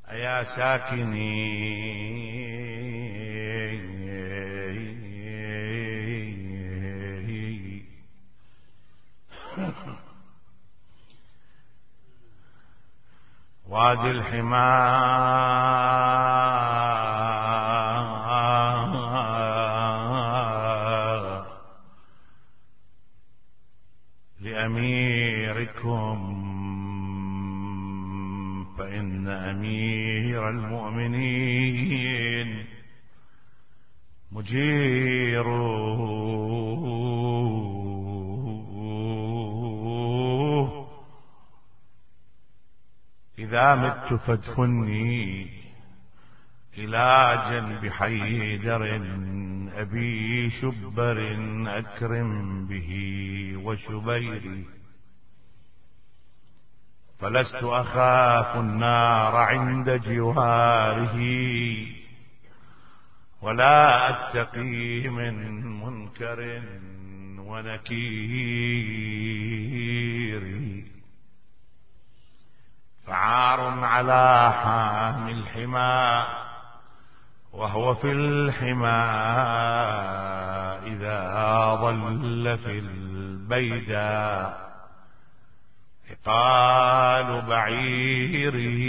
أيا ساكني وادي الحمار لأميركم، فإن أمير المؤمنين مجيروه، إذا مت فادفني إلى جنب حيدر أبي شبر أكرم به وشبيري، فلست أخاف النار عند جواره، ولا أتقي من منكر ونكير، فعار على حامي الحمى وهو في الحمى إذا ظل في البيداء عقال بعيره،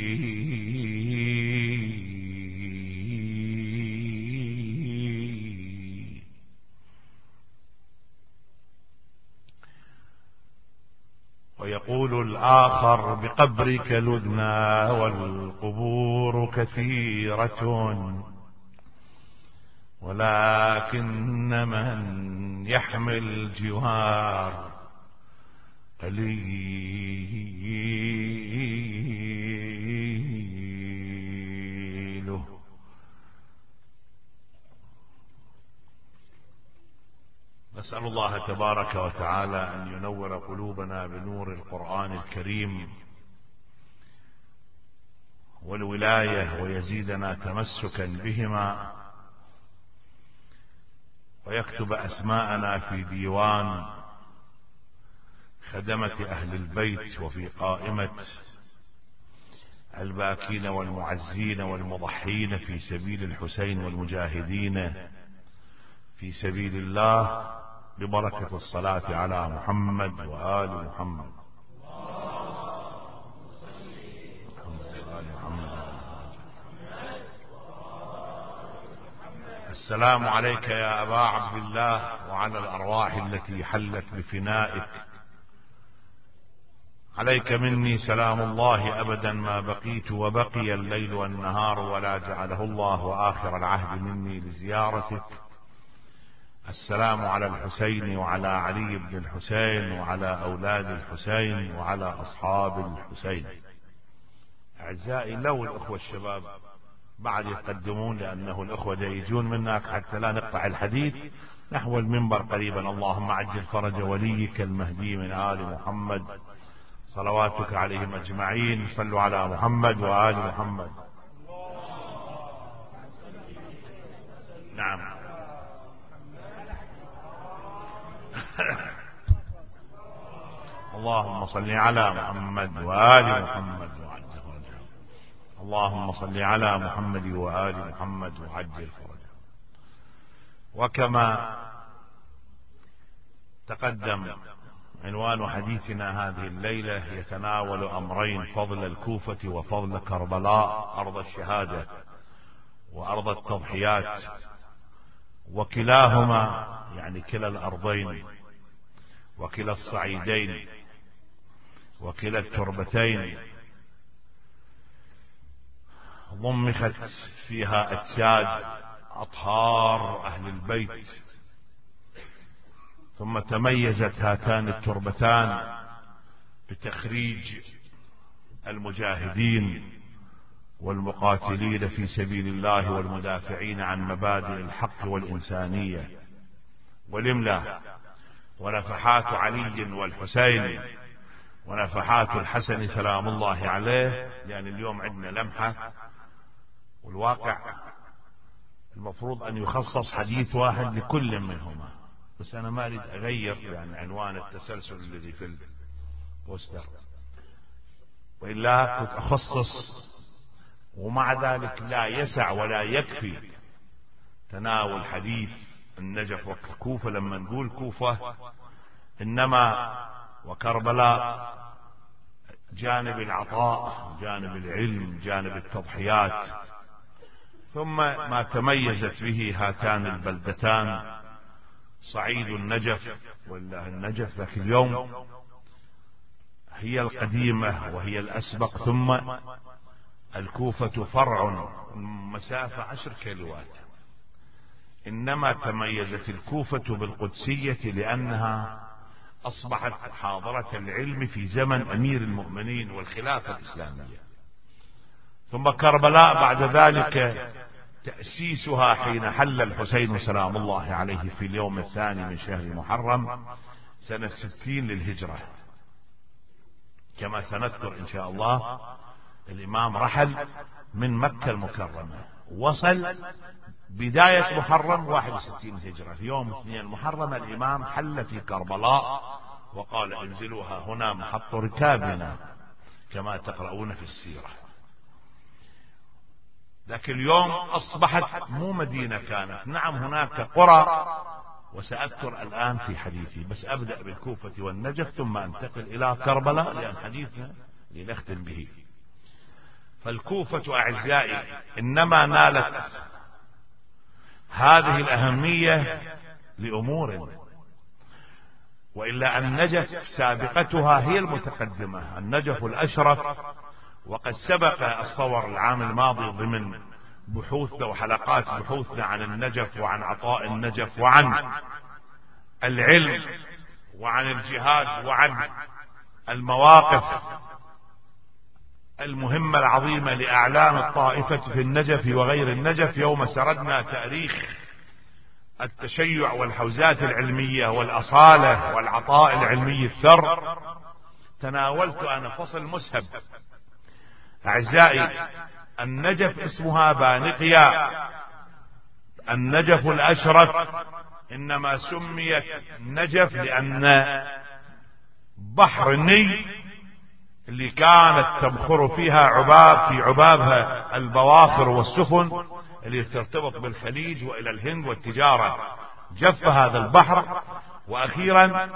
ويقول الآخر بقبرك لدنا والقبور كثيرة، ولكن من يحمل الجوار قليل. نسأل الله تبارك وتعالى أن ينور قلوبنا بنور القرآن الكريم والولاية، ويزيدنا تمسكا بهما، ويكتب أسماءنا في ديوان خدمة أهل البيت وفي قائمة الباكين والمعزين والمضحين في سبيل الحسين والمجاهدين في سبيل الله، ببركة الصلاة على محمد وآل محمد. السلام عليك يا أبا عبد الله وعلى الأرواح التي حلت بفنائك، عليك مني سلام الله أبدا ما بقيت وبقي الليل والنهار، ولا جعله الله آخر العهد مني لزيارتك. السلام على الحسين وعلى علي بن الحسين وعلى أولاد الحسين وعلى أصحاب الحسين. أعزائي، لو الأخوة الشباب بعد يقدمون، لأنه الأخوة يجون منك حتى لا نقطع الحديث، نحو المنبر قريبا. اللهم عجل فرج وليك المهدي من آل محمد، صلواتك عليهم أجمعين. صلوا على محمد وآل محمد. نعم. اللهم صل على محمد وآل محمد وعجل فرجه. اللهم صل على محمد وآل محمد وعجل فرجه. وكما تقدم، عنوان حديثنا هذه الليلة يتناول أمرين: فضل الكوفة وفضل كربلاء، أرض الشهادة وأرض التضحيات، وكلاهما يعني كلا الأرضين وكلا الصعيدين وكلا التربتين ضمخت فيها أجساد أطهار أهل البيت، ثم تميزت هاتان التربتان بتخريج المجاهدين والمقاتلين في سبيل الله والمدافعين عن مبادئ الحق والإنسانية والإملاء، ونفحات علي والحسين ونفحات الحسن سلام الله عليه. يعني اليوم عندنا لمحة، والواقع المفروض أن يخصص حديث واحد لكل منهما، بس أنا ما أريد أغير يعني عنوان التسلسل الذي في البوستر، وإلا كنت أخصص ومع ذلك لا يسع ولا يكفي تناول حديث النجف والكوفة. لما نقول كوفة إنما وكربلاء جانب العطاء، جانب العلم، جانب التضحيات، ثم ما تميزت به هاتان البلدتان صعيد النجف ولا النجف ذاك اليوم هي القديمة وهي الأسبق، ثم الكوفة فرع مسافة 10 كيلوات. إنما تميزت الكوفة بالقدسية لأنها أصبحت حاضرة العلم في زمن أمير المؤمنين والخلافة الإسلامية. ثم كربلاء بعد ذلك تأسيسها حين حل الحسين سلام الله عليه في اليوم الثاني من شهر محرم سنة 60 للهجرة. كما سنذكر إن شاء الله الإمام رحل من مكة المكرمة، وصل بداية محرم 61 هجرة. في يوم 2 محرم الإمام حل في كربلاء وقال انزلوها هنا محط ركابنا كما تقرؤون في السيرة. لكن اليوم أصبحت مو مدينة كانت، نعم هناك قرى وسأذكر الآن في حديثي، بس أبدأ بالكوفة والنجف ثم أنتقل إلى كربلاء لأن حديثنا لنختم به. فالكوفة أعزائي إنما نالت هذه الأهمية لأمور، وإلا النجف سابقتها هي المتقدمة، النجف الأشرف. وقد سبق الصور العام الماضي ضمن بحوثنا وحلقات بحوثنا عن النجف وعن عطاء النجف وعن العلم وعن الجهاد وعن المواقف المهمة العظيمة لأعلام الطائفة في النجف وغير النجف. يوم سردنا تاريخ التشيع والحوزات العلمية والأصالة والعطاء العلمي الثر، تناولت أنا فصل مسهب. أعزائي النجف اسمها بانقيا، النجف الأشرف إنما سميت نجف لأن بحر النيل اللي كانت تبخر فيها عباب في عبابها البواخر والسفن اللي ترتبط بالخليج وإلى الهند والتجارة، جف هذا البحر وأخيرا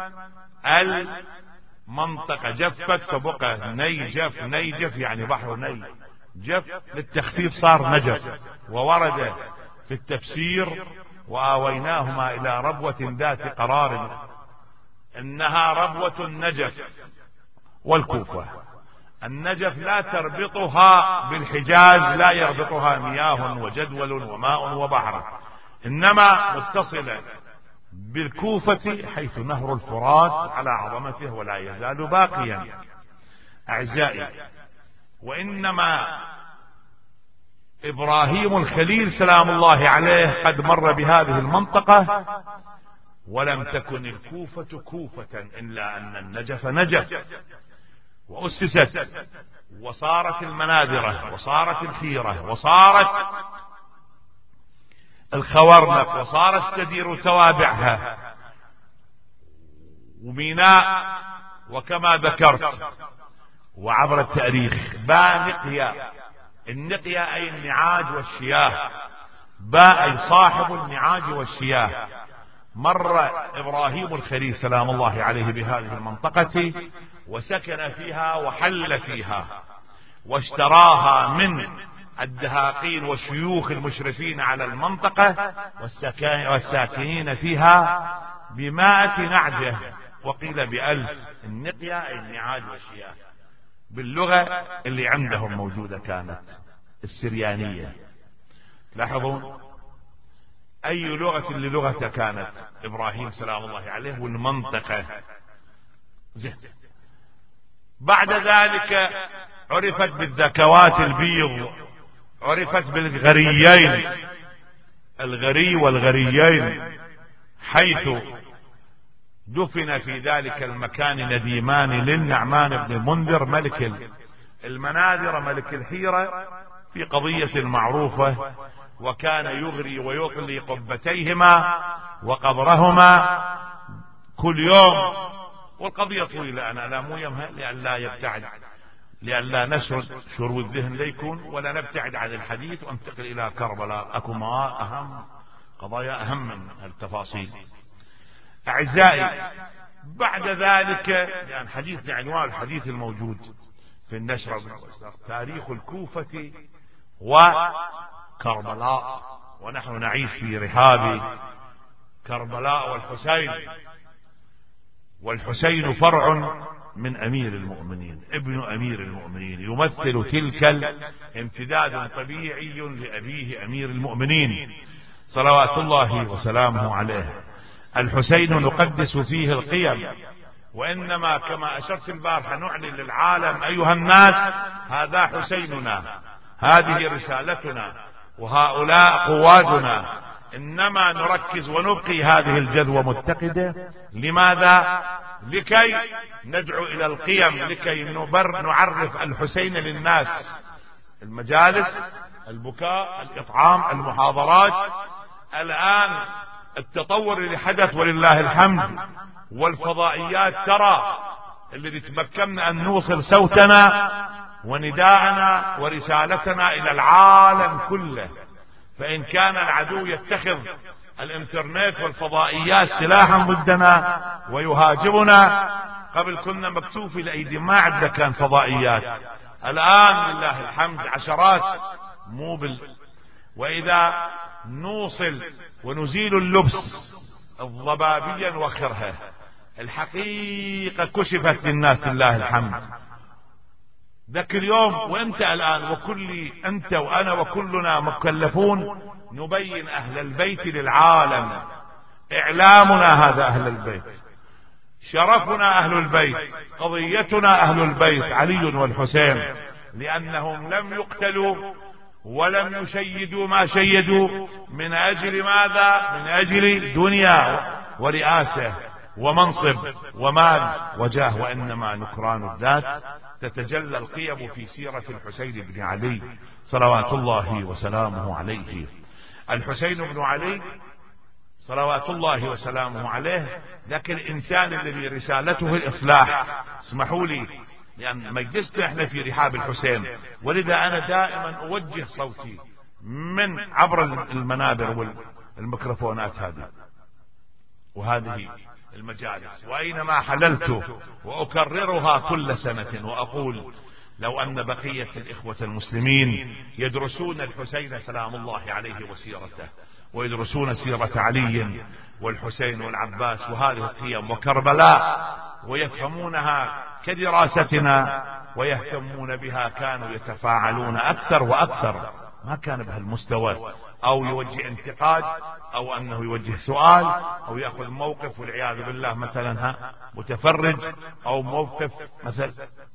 المنطقة جفت فبقى نيجف. نيجف يعني بحر ني جف، للتخفيف صار نجف. وورد في التفسير وآويناهما إلى ربوة ذات قرار، إنها ربوة النجف والكوفة. النجف لا تربطها بالحجاز، لا يربطها مياه وجدول وماء وبحر، إنما متصلة بالكوفة حيث نهر الفرات على عظمته ولا يزال باقيا. أعزائي وإنما إبراهيم الخليل سلام الله عليه قد مر بهذه المنطقة، ولم تكن الكوفة كوفة إلا أن النجف نجف، وأسست وصارت المناذرة وصارت الحيرة وصارت الخوارنق وصارت تدير توابعها وميناء. وكما ذكرت وعبر التاريخ بانقيا، النقيا أي النعاج والشياه، باء أي صاحب النعاج والشياه. مر إبراهيم الخليل سلام الله عليه بهذه المنطقة وسكن فيها وحل فيها واشتراها من الدهاقين والشيوخ المشرفين على المنطقة والساكنين فيها ب100 نعجة وقيل ب1000. النقيا أي النعاج والشياه باللغة اللي عندهم موجودة كانت السريانية. لاحظوا أي لغة اللي لغته كانت إبراهيم سلام الله عليه والمنطقة. بعد ذلك عرفت بالذكوات البيض، عرفت بالغريين، الغري والغريين، حيث دفن في ذلك المكان نديمان للنعمان بن المنذر ملك المناذر ملك الحيرة في قضية معروفة، وكان يغري ويطلي قبتيهما وقبرهما كل يوم. والقضية طويلة أنا لا مو يمها لأن لا يبتعد لئلا نسرد شرو الذهن ليكون ولا نبتعد عن الحديث وانتقل إلى كربلاء. أكو ما أهم قضايا أهم من التفاصيل. أعزائي، بعد ذلك يعني حديثنا عنوان الحديث الموجود في النشرة تاريخ الكوفة وكربلاء، ونحن نعيش في رحاب كربلاء والحسين، والحسين فرع من أمير المؤمنين، ابن أمير المؤمنين، يمثل تلك امتداد طبيعي لأبيه أمير المؤمنين صلوات الله وسلامه عليه. الحسين نقدس فيه القيم، وإنما كما أشرت البارحة نعلن للعالم أيها الناس هذا حسيننا، هذه رسالتنا، وهؤلاء قوادنا. إنما نركز ونبقي هذه الجذوة متقدة. لماذا؟ لكي ندعو إلى القيم، لكي نعرف الحسين للناس. المجالس، البكاء، الإطعام، المحاضرات، الآن التطور اللي حدث ولله الحمد، والفضائيات ترى الذي تمكنا أن نوصل صوتنا ونداءنا ورسالتنا إلى العالم كله. فإن كان العدو يتخذ الانترنت والفضائيات سلاحا ضدنا ويهاجمنا، قبل كنا مكتوفي لأيدي ما عندنا كان فضائيات، الآن لله الحمد عشرات وإذا نوصل ونزيل اللبس الضبابيا وخرها، الحقيقة كشفت للناس لله الحمد. ذاك اليوم وانت الآن وكل انت وانا وكلنا مكلفون نبين اهل البيت للعالم. اعلامنا هذا اهل البيت، شرفنا اهل البيت، قضيتنا اهل البيت علي والحسين، لانهم لم يقتلوا ولم يشيدوا ما شيدوا من اجل ماذا؟ من اجل دنيا ورئاسة ومنصب ومال وجاه، وانما نكران الذات. تتجلى القيم في سيرة الحسين بن علي صلوات الله وسلامه عليه. الحسين بن علي صلوات الله وسلامه عليه ذاك الإنسان الذي رسالته الإصلاح. اسمحوا لي، لأن مجلسنا احنا في رحاب الحسين، ولذا أنا دائما أوجه صوتي من عبر المنابر والميكروفونات هذه وهذه المجالس، وأينما حللت وأكررها كل سنة وأقول لو أن بقية الإخوة المسلمين يدرسون الحسين سلام الله عليه وسيرته، ويدرسون سيرة علي والحسين والعباس وهذه القيم وكربلاء ويفهمونها كدراستنا ويهتمون بها، كانوا يتفاعلون أكثر وأكثر. ما كان بهالمستوى أو يوجه انتقاد أو أنه يوجه سؤال أو يأخذ موقف والعياذ بالله مثلا متفرج أو موقف مثل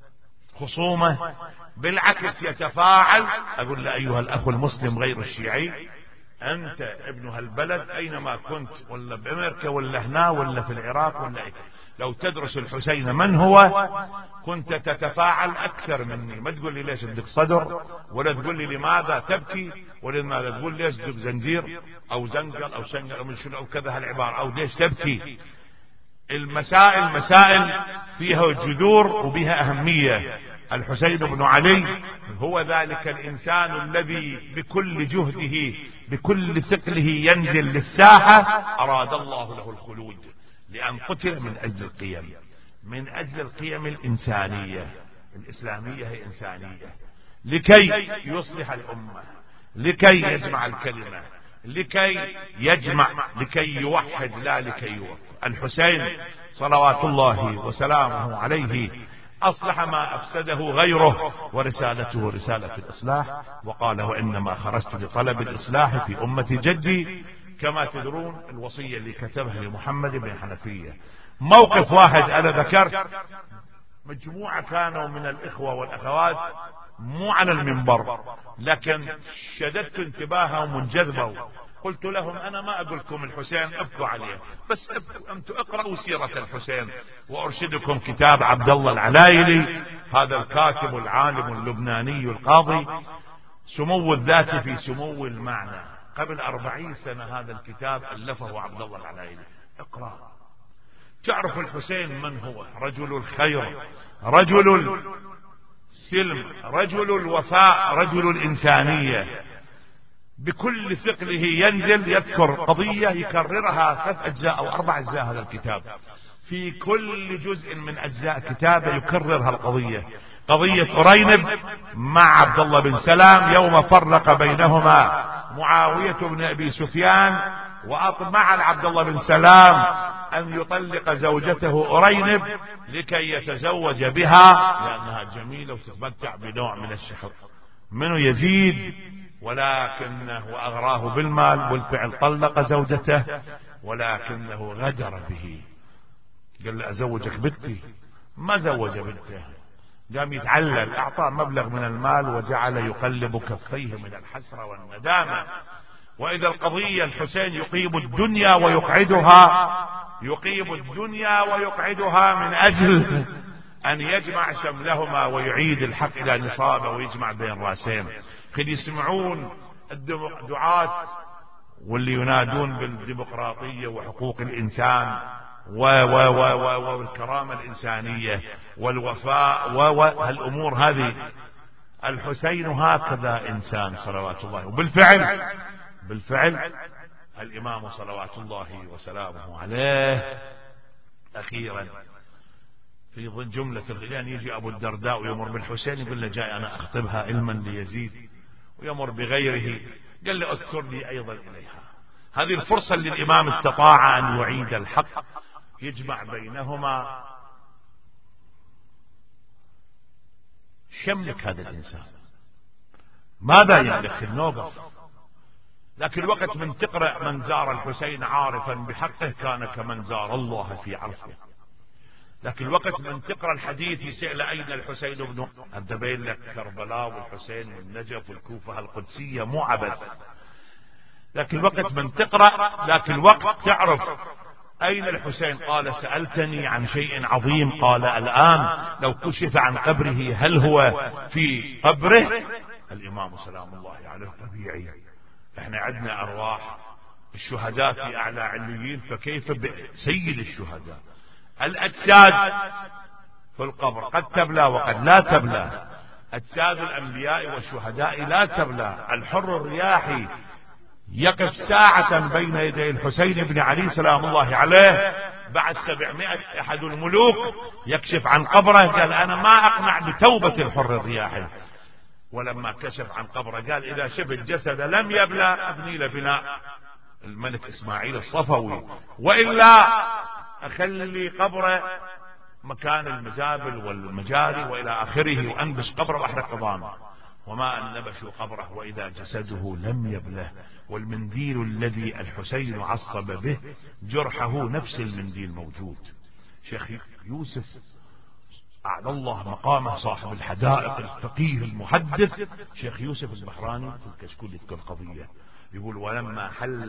خصومة. بالعكس يتفاعل. أقول له أيها الأخ المسلم غير الشيعي، أنت ابن هالبلد أينما كنت، ولا بأمريكا ولا هنا ولا في العراق ولا إيه، لو تدرس الحسين من هو كنت تتفاعل أكثر مني. ما تقول لي ليش بدك صدر، ولا تقول لي لماذا تبكي، ولا لماذا تقول ليش بدك زنجير أو زنقل أو شنقل أو من شنو أو كذا هالعبارة، أو ليش تبكي. المسائل مسائل فيها جذور وبها أهمية. الحسين بن علي هو ذلك الإنسان الذي بكل جهده بكل ثقله ينزل للساحة. أراد الله له الخلود لأن قتل من أجل القيم، من أجل القيم الإنسانية. الإسلامية هي إنسانية، لكي يصلح الأمة، لكي يجمع الكلمة، لكي يجمع، لكي يوحد لا لكي يوحد. الحسين صلوات الله وسلامه عليه أصلح ما أفسده غيره، ورسالته رسالة الإصلاح. وقال وإنما خرجت لطلب الإصلاح في أمة جدي. كما تدرون الوصية اللي كتبها لمحمد بن حنفية، موقف واحد أنا ذكرت، مجموعة كانوا من الإخوة والأخوات مو على المنبر، لكن شددت انتباههم وانجذبوا. قلت لهم أنا ما أقول لكم الحسين ابكوا عليه، بس أنتم اقرأوا سيرة الحسين، وأرشدكم كتاب عبد الله العلايلي، هذا الكاتب العالم اللبناني القاضي، سمو الذات في سمو المعنى. قبل 40 سنة هذا الكتاب ألفه عبد الله العلايلي. اقرأ تعرف الحسين من هو. رجل الخير، رجل سلم رجل الوفاء، رجل الإنسانية، بكل ثقله ينزل يذكر قضية يكررها 3 أجزاء أو 4 أجزاء هذا الكتاب، في كل جزء من أجزاء كتابه يكررها القضية، قضية أرينب مع عبد الله بن سلام يوم فرق بينهما معاوية بن أبي سفيان، وأطمع عبد الله بن سلام أن يطلق زوجته أرينب لكي يتزوج بها لأنها جميلة وتتمتع بنوع من الشحر منه يزيد، ولكنه أغراه بالمال، والفعل طلق زوجته، ولكنه غدر به، قال له أزوجك بنتي، ما زوج بنته، قام يتعلل، أعطاه مبلغ من المال وجعل يقلب كفيه من الحسرة والندامة. وإذا القضية الحسين يقيم الدنيا ويقعدها من أجل أن يجمع شملهما ويعيد الحق إلى نصابه ويجمع بين راسين. قد يسمعون الدعاة واللي ينادون بالديمقراطية وحقوق الإنسان والكرامة الإنسانية والوفاء والأمور هذه، الحسين هكذا إنسان صلوات الله. وبالفعل الإمام صلوات الله وسلامه عليه أخيرا في ضمن جملة الغليان يجي أبو الدرداء ويمر بالحسين يقول له جاي أنا أخطبها علما ليزيد، ويمر بغيره قال له اذكرني أيضا إليها. هذه الفرصة اللي الإمام استطاع أن يعيد الحق يجمع بينهما. شملك هذا الإنسان ماذا يملك النوبة، لكن الوقت من تقرأ من زار الحسين عارفا بحقه كان كمن زار الله في عرفه، لكن الوقت من تقرأ الحديث يسأل أين الحسين بن أدبين لك كربلاء والحسين والنجف والكوفة القدسية مو عبث، لكن الوقت من تقرأ لكن الوقت تعرف أين الحسين. قال سألتني عن شيء عظيم، قال الآن لو كشف عن قبره هل هو في قبره؟ الإمام سلام الله عليه طبيعي، احنا عندنا أرواح الشهداء في أعلى عليين، فكيف بسيد الشهداء؟ الأجساد في القبر قد تبلى وقد لا تبلى، أجساد الأنبياء والشهداء لا تبلى. الحر الرياحي يقف ساعة بين يدي الحسين بن علي سلام الله عليه بعد 700 أحد الملوك يكشف عن قبره، قال أنا ما أقنع بتوبة الحر الرياحي، ولما كشف عن قبره قال إذا شفت جسد لم يبلى أبني لبناء الملك إسماعيل الصفوي، وإلا أخلي قبره مكان المزابل والمجاري وإلى آخره، وأنبش قبره وأحرق ضامه، وما أن نبشوا قبره وإذا جسده لم يبله. والمنديل الذي الحسين عصب به جرحه نفس المنديل موجود. شيخ يوسف أعلى الله مقامه صاحب الحدائق الفقيه المحدث شيخ يوسف البحراني في الكشكول يذكر قضية يقول ولما حل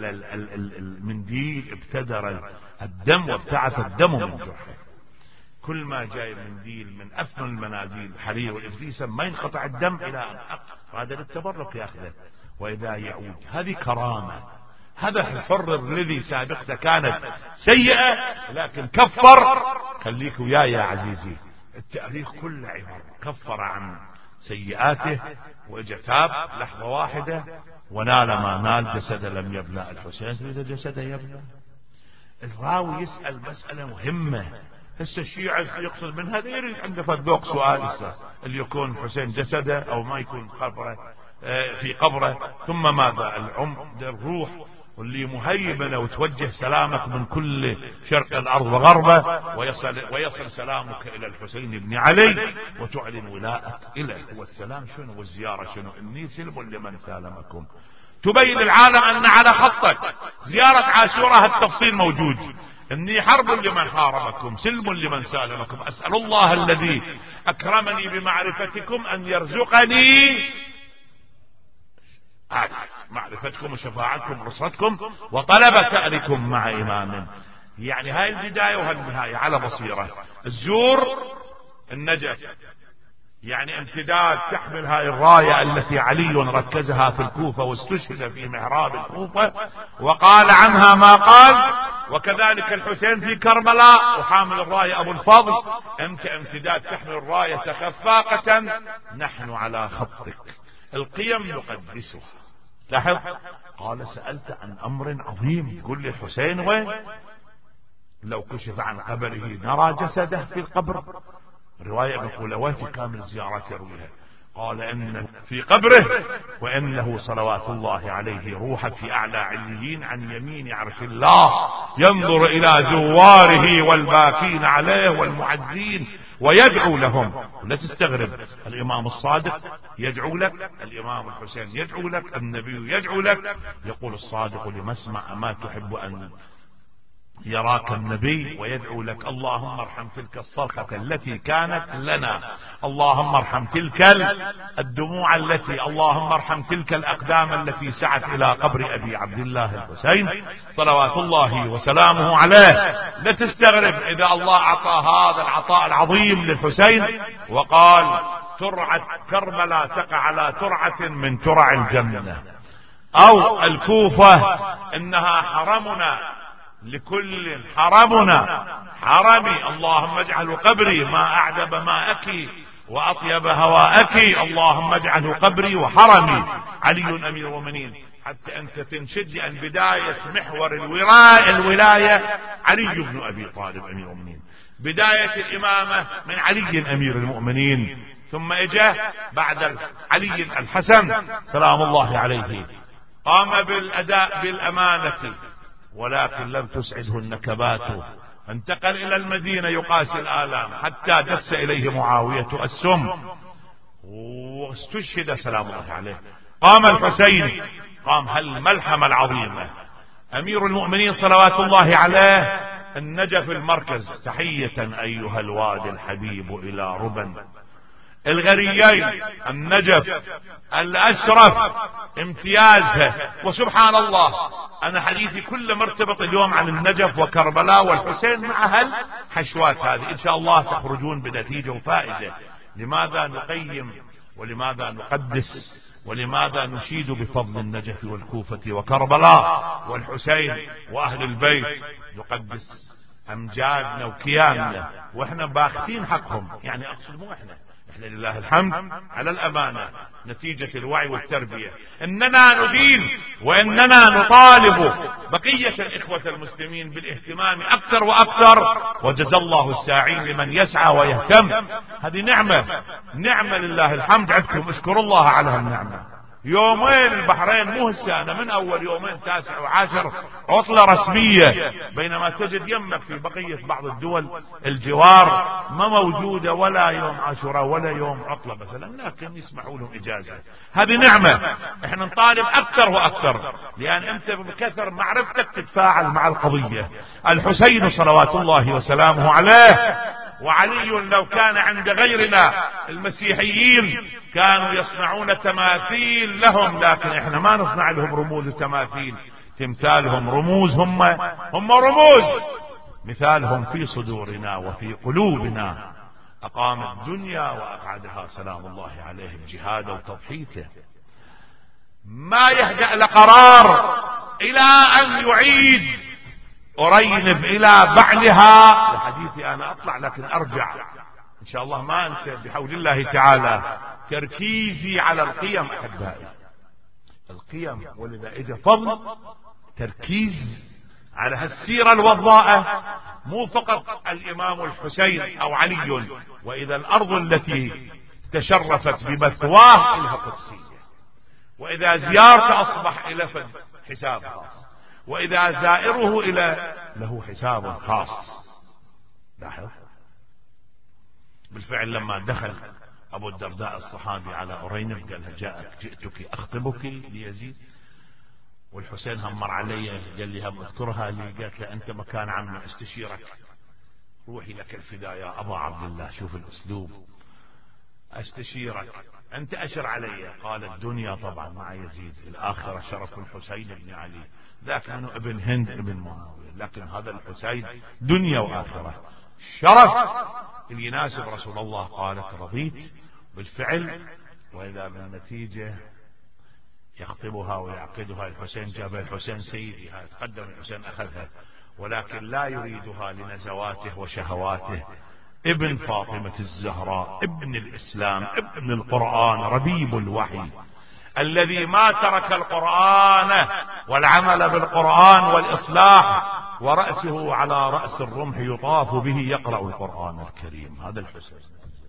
المنديل ابتدر الدم وابتعث الدم من جرحه. كل ما جاي منديل من أثمن المناديل حرير والإفريسة ما ينقطع الدم إلى أن هذا للتبرك يأخذه وإذا يعود. هذه كرامة. هذا الحر الذي سابقته كانت سيئة لكن كفر. خليك وياي يا عزيزي، التاريخ كله عبر. كفر عن سيئاته واجتاب لحظة واحدة ونال ما نال. جسد لم يبلى. الحسين إذا جسده يبلى. الراوي يسأل مسألة مهمة. هسه الشيعة يقصد من هذا يريد عنده فذوق سؤال هسه اللي يكون الحسين جسده أو ما يكون قبره في قبره ثم ماذا؟ الروح واللي مهيمنة وتوجه سلامك من كل شرق الأرض وغربه ويصل سلامك إلى الحسين بن علي وتعلن ولاءك إليه. والسلام شنو والزيارة شنو؟ إني سلم لمن سالمكم. تبين العالم أن على خطك زيارة عاشوراء التفصيل موجود. إني حرب لمن حاربكم سلم لمن سالمكم. أسأل الله الذي أكرمني بمعرفتكم أن يرزقني معرفتكم وشفاعتكم ونصرتكم وطلب ثأركم مع إمام. يعني هاي البداية وهاي النهاية على بصيرة. الزور النجف يعني امتداد تحمل هاي الراية التي علي ركزها في الكوفة واستشهد في محراب الكوفة وقال عنها ما قال وكذلك الحسين في كربلاء، وحامل الراية أبو الفضل، أنت امتداد تحمل الراية خفاقة، نحن على خطك، القيم نقدسها. لاحظ، قال سألت عن أمر عظيم، قل لي الحسين وين؟ لو كشف عن قبره نرى جسده في القبر. رواية ابن خلوي في كامل الزيارات يرويها، قال إن في قبره وإنه صلوات الله عليه روح في أعلى عليين عن يمين عرش الله، ينظر إلى زواره والباكين عليه والمعزين ويدعو لهم. لا تستغرب، الإمام الصادق يدعو لك، الإمام الحسين يدعو لك، النبي يدعو لك. يقول الصادق لمسمع ما تحب أن يراك النبي ويدعو لك: اللهم ارحم تلك الصرخة التي كانت لنا، اللهم ارحم تلك الدموع التي، اللهم ارحم تلك الأقدام التي سعت إلى قبر أبي عبد الله الحسين صلوات الله وسلامه عليه. لا تستغرب إذا الله أعطى هذا العطاء العظيم للحسين وقال: ترعة كربلاء تقع على ترعة من ترع الجنة، أو الكوفة إنها حرمنا لكل حرمنا حرمي، اللهم اجعل قبري ما أعذب ماءك وأطيب هواءك، اللهم اجعل قبري وحرمي. علي أمير المؤمنين، حتى أنت تنشد عن بداية محور الولاية علي بن أبي طالب أمير المؤمنين، بداية الإمامة من علي أمير المؤمنين، ثم اجى بعد علي الحسن سلام الله عليه، قام بالأداء بالأمانة ولكن لم تسعده النكبات، انتقل إلى المدينة يقاسي الآلام حتى دس إليه معاوية السم واستشهد سلام الله عليه. قام الحسين، قام هالملحمة العظيمة، أمير المؤمنين صلوات الله عليه، النجف المركز، تحية أيها الوادي الحبيب إلى ربن الغريين، النجف الأشرف امتيازها. وسبحان الله، أنا حديثي كله مرتبط اليوم عن النجف وكربلاء والحسين مع هالحشوات هذه، إن شاء الله تخرجون بنتيجة وفائدة. لماذا نقيم ولماذا نقدس ولماذا نشيد بفضل النجف والكوفة وكربلاء والحسين وأهل البيت؟ نقدس أمجادنا وكياننا وإحنا باخسين حقهم، يعني أقصد مو إحنا لله الحمد على الأمانة نتيجة الوعي والتربية، إننا ندين وإننا نطالب بقية الإخوة المسلمين بالاهتمام أكثر وأكثر، وجزى الله الساعين لمن يسعى ويهتم. هذه نعمة لله الحمد عندكم، اشكروا الله على هالنعمة. يومين البحرين مو هالسنة، من أول يومين 9 و10 عطلة رسمية، بينما تجد يمك في بقية بعض الدول الجوار ما موجودة ولا يوم عاشوراء ولا يوم عطلة مثلا، لكن يسمحوا لهم إجازة. هذه نعمة، احنا نطالب أكثر وأكثر، لأن أنت بكثر معرفتك تتفاعل مع القضية. الحسين صلوات الله وسلامه عليه وعلي لو كان عند غيرنا المسيحيين كانوا يصنعون تماثيل لهم، لكن احنا ما نصنع لهم رموز وتماثيل، تمثالهم رموز، هم رموز، مثالهم في صدورنا وفي قلوبنا. أقام الدنيا وأقعدها سلام الله عليه بجهاده وتضحيته، ما يهدأ لقرار إلى أن يعيد أرينب إلى بعلها. لحديثي أنا أطلع لكن أرجع إن شاء الله ما أنسى بحول الله تعالى. تركيزي على القيم أحبائي، القيم، ولذا إجا فضل تركيز على هالسيرة الوضاءة، مو فقط الإمام الحسين أو علي، وإذا الأرض التي تشرفت بمثواه إلها قدسية، وإذا زيارته أصبح إلى حساب خاص، وإذا زائره إلى له حساب خاص. لاحظ بالفعل لما دخل أبو الدرداء الصحابي على أرينب قال لها: جئتك أخطبك ليزيد، والحسين همر علي قال لي: هم اذكرها لي. قالت له: أنت مكان عمي استشيرك، روحي لك الفداء يا أبا عبد الله. شوف الأسلوب، استشيرك أنت أشر علي. قال: الدنيا طبعا مع يزيد، الآخرة شرف الحسين بن علي، ذاك منه ابن هند ابن معاوية، لكن هذا الحسين دنيا وآخرة، شرف اللي يناسب رسول الله. قالت: رضيت. بالفعل وإذا بالنتيجة يخطبها ويعقدها الحسين، جاب الحسين سيدي، تقدم الحسين أخذها ولكن لا يريدها لنزواته وشهواته. ابن فاطمة الزهراء، ابن الإسلام، ابن القرآن، ربيب الوحي، الذي ما ترك القرآن والعمل بالقرآن والإصلاح، ورأسه على رأس الرمح يطاف به يقرأ القرآن الكريم. هذا الحسين.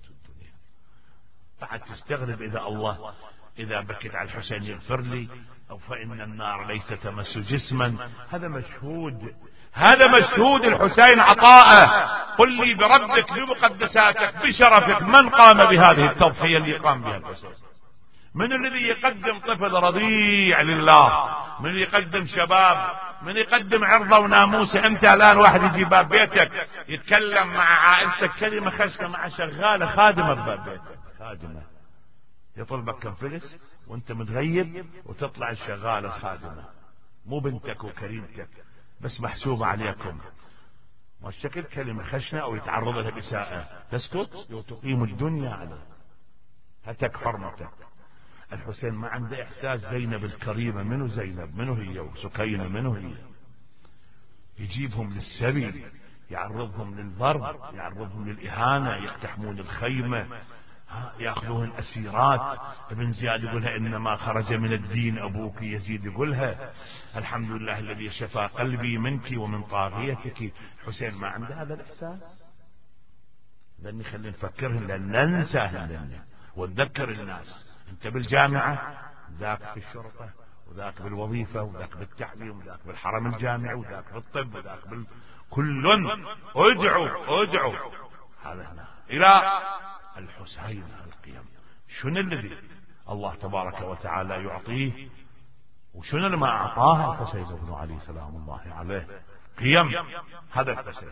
بعد تستغرب إذا بكت على الحسين يغفر لي، أو فإن النار ليس تمس جسما. هذا مشهود الحسين عطاءه. قل لي بربك، بمقدساتك، بشرفك، من قام بهذه التضحية اللي قام بها الحسين؟ من الذي يقدم طفل رضيع لله؟ من يقدم شباب؟ من يقدم عرضه وناموسه؟ انت الان واحد يجي باب بيتك يتكلم مع عائلتك كلمة خشنة مع شغالة خادمة بباب بيتك، خادمة يطلبك كم فلس وانت متغيب، وتطلع الشغالة الخادمة مو بنتك وكريمتك بس محسوبة عليكم، والشكل كلمة خشنة او يتعرض لها بإساءة، تسكت وتقيم الدنيا عليه، هتك حرمتك. الحسين ما عنده احساس. زينب الكريمة منو زينب؟ منو هي؟ وسكينة منو هي؟ يجيبهم للسبي، يعرضهم للضرب، يعرضهم للإهانة، يقتحمون الخيمة، يأخذون أسيرات. ابن زياد يقولها إنما خرج من الدين أبوك. يزيد يقولها الحمد لله الذي شفى قلبي منك ومن طاغيتك. حسين ما عنده هذا الإحساس. لأني خلينا نفكرهم، لأن ننساهم ونذكر الناس. انت بالجامعة، ذاك في الشرطة، وذاك بالوظيفة، وذاك بالتعليم، وذاك بالحرم الجامعي، وذاك بالطب، وذاك كل ادعوا هذا هنا إلى الحسين القيم. شنو الذي الله تبارك وتعالى يعطيه، وشنو اللي ما أعطاه الحسين بن علي سلام الله عليه؟ قيم. هذا الحسين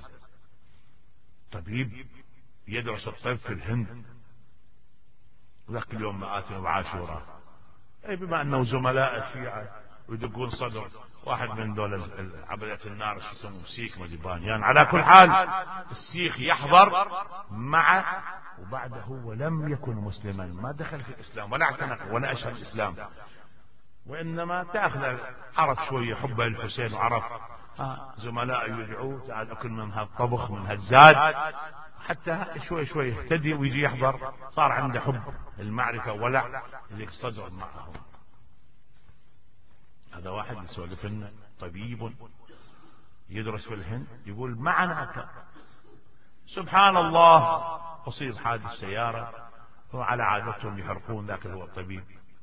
طبيب يدرس الطب في الهند، ذاك اليوم مآتم وعاشوراء، اي بما انه زملاء الشيعة ويدقون صدر واحد من دول عبدة النار شو يسموه سيخ مجبان، يعني على كل حال السيخ يحضر معه، وبعده هو لم يكن مسلما، ما دخل في الاسلام ولا اعتنق ولا اشهر الاسلام، وانما تاخذ عرف شويه حبه للحسين، وعرف زملاء يدعوه تعال اكل من هذا الطبخ من هالزاد، حتى شوي شوي يهتدي ويجي يحضر، صار عنده حب المعرفة ولع اللي صدر معهم. هذا واحد يسولف لنا طبيب يدرس في الهند، يقول معنا سبحان الله أصيب حادث سيارة، وعلى عادتهم يحرقون، ذاك هو الطبيب،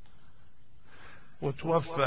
وتوفى،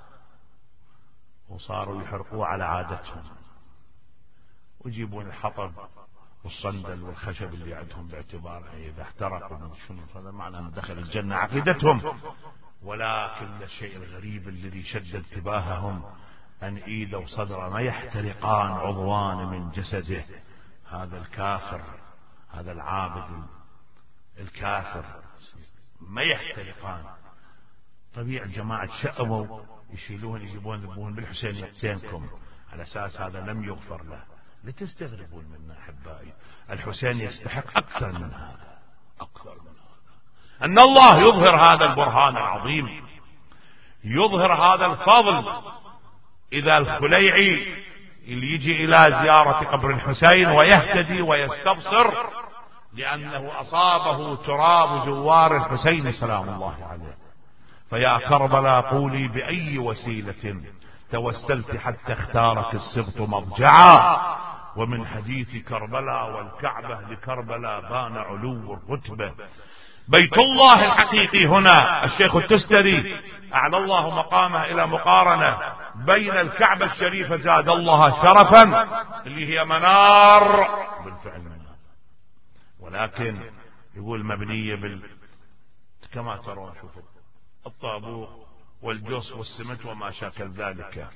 وصاروا يحرقوه على عادتهم، ويجيبون الحطب والصندل والخشب اللي عندهم باعتبار إذا احترقوا من شنو، هذا معنى أن دخل الجنة عقيدتهم. ولكن الشيء الغريب الذي شد انتباههم أن إيده وصدره ما يحترقان عضوان من جسده. هذا الكافر، هذا العابد الكافر ما يحترقان. طبيعي الجماعة تشأموا يشيلون يجيبون يذبون بالحسين يقتينكم، على أساس هذا لم يغفر له. لتستغربون منا أحبائي، الحسين يستحق أكثر من هذا، أكثر من هذا. أن الله يظهر هذا البرهان العظيم، يظهر هذا الفضل. إذا الخليعي اللي يجي إلى زيارة قبر الحسين ويهتدي ويستبصر لأنه أصابه تراب جوار الحسين سلام الله عليه، فيا كربلاء قولي بأي وسيلة توسلت حتى اختارك السبط مضجعا. ومن حديث كربلاء والكعبة لكربلاء بان علو الرتبة. بيت الله الحقيقي هنا الشيخ التستري أعلى الله مقامه إلى مقارنة بين الكعبة الشريفة زاد الله شرفا اللي هي منار بالفعل منار، ولكن يقول مبنية كما ترون، شوفوا الطابوق والجص والسمت وما شاكل ذلك،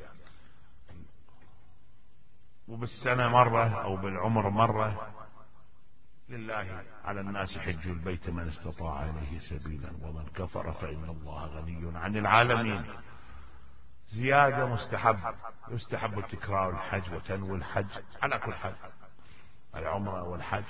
وبالسنة مرة أو بالعمر مرة. لله على الناس حج البيت من استطاع إليه سبيلا ومن كفر فإن الله غني عن العالمين. زيادة مستحب، يستحب تكرار الحج وتنوي الحج على كل حال، العمرة والحج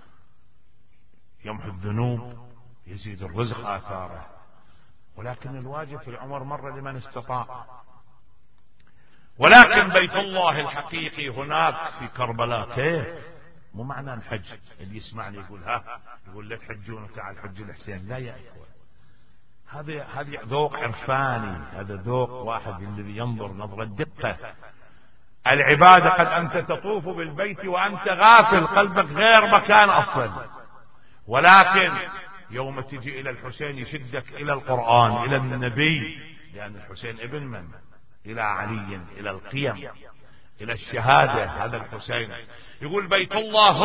يمحو الذنوب، يزيد الرزق آثاره، ولكن الواجب في العمر مرة لمن استطاع. ولكن بيت الله الحقيقي هناك في كربلاء. كيف؟ مو معنى الحج اللي يسمعني يقول يقول لا تحجون وتعال حج الحسين. لا يا إخوان، هذه ذوق عرفاني، هذا ذوق واحد الذي ينظر نظرة دقة. العبادة قد أنت تطوف بالبيت وأنت غافل، قلبك غير مكان أصلا، ولكن يوم تجي إلى الحسين يشدك إلى القرآن، إلى النبي، لأن الحسين ابن من؟ إلى علي، إلى القيم، إلى الشهادة. هذا الحسين يقول بيت الله